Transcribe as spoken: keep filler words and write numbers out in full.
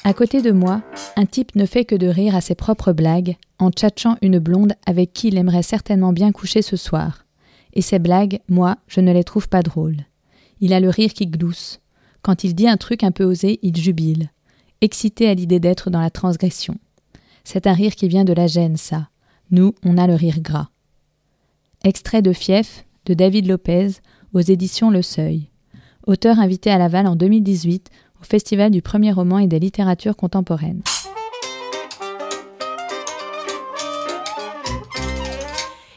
À côté de moi, un type ne fait que de rire à ses propres blagues en tchatchant une blonde avec qui il aimerait certainement bien coucher ce soir. Et ces blagues, moi, je ne les trouve pas drôles. Il a le rire qui glousse. Quand il dit un truc un peu osé, il jubile, excité à l'idée d'être dans la transgression. C'est un rire qui vient de la gêne, ça. Nous, on a le rire gras. Extrait de Fief, de David Lopez, aux éditions Le Seuil. Auteur invité à Laval en deux mille dix-huit, au Festival du premier roman et des littératures contemporaines.